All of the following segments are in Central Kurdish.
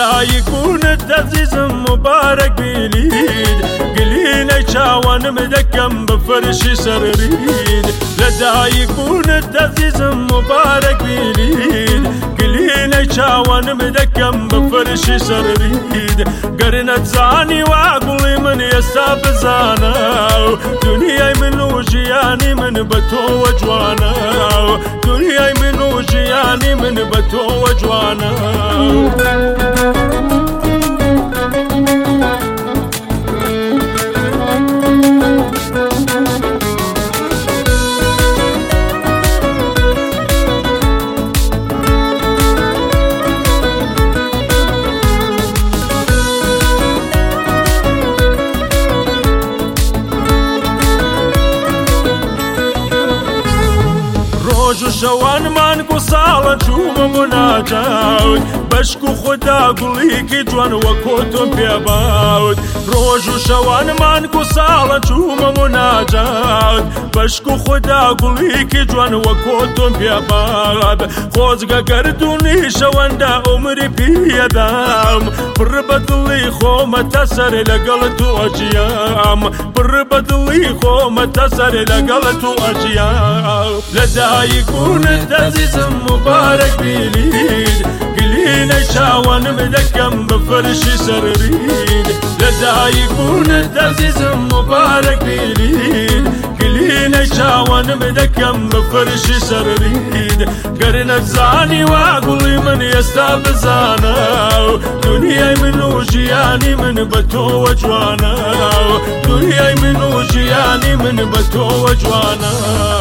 لدايكون عزيز مبارك بليد قلينا شاوان مدكم بفرش سرريد لدايكون عزيز مبارك بليد قلينا شاوان مدكم بفرش سرريد قرنت زاني وعقلي من يساب زانا دنياي من وجياني من بتو وجوانا دنياي من وجياني من بتو وجوانا روج شوان مانكو صالة شوم مناجاود بشكو خدا قليكي جوان وكوتم بيباود روج شوان مانكو صالة شوم مناجاود بشكو خدا قليكي جوان وكوتم بيباود خوزقا قردوني شوان دا عمري بيدام بربط لي خومة تسر لقلتو أجيام بربط لي خومة تسر لقلتو أجيام لدايكون عزيز مبارك بليد قلينا شاوان مدكم بفرش سرريد لدايكون عزيز مبارك بليد قلينا شاوان مدكم بفرش سرريد قرنت زاني وعقلي من يستابزانا دنياي من وجياني من بتو وجوانا دنياي من وجياني من بتو وجوانا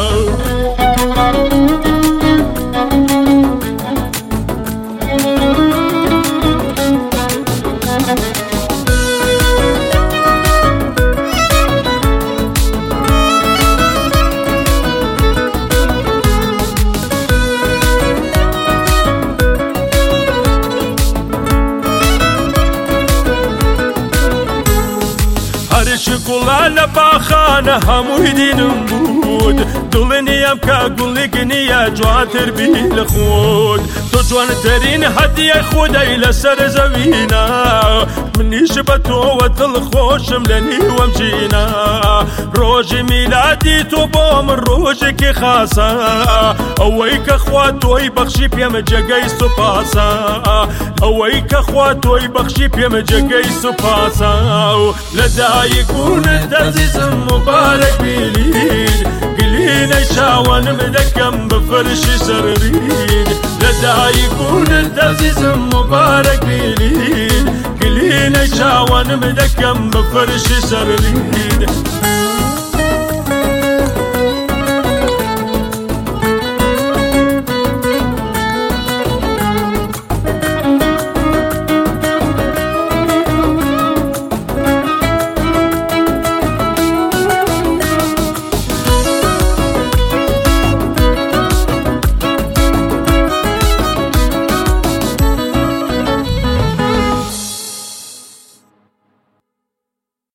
شكولا باخانة همو يدين بود دلني يم كاقوليقني يا جواتر بيه لخود تو جوان ترين هدي خودي لسر زوينا منيش بتوت الخوشم لني ومجينا روج ميلادي تو بوم روجك خاصة اويك اخواتوي بخشي بيم جاقاي سباسا اويك اخواتوي بخشي بيم جاقاي سباسا لدايكون عزيز مبارك بليد قلينا شاوان مدكم بفرش سرريد لدايكون عزيز مبارك بليد قلينا شاوان مدكم بفرش سرريد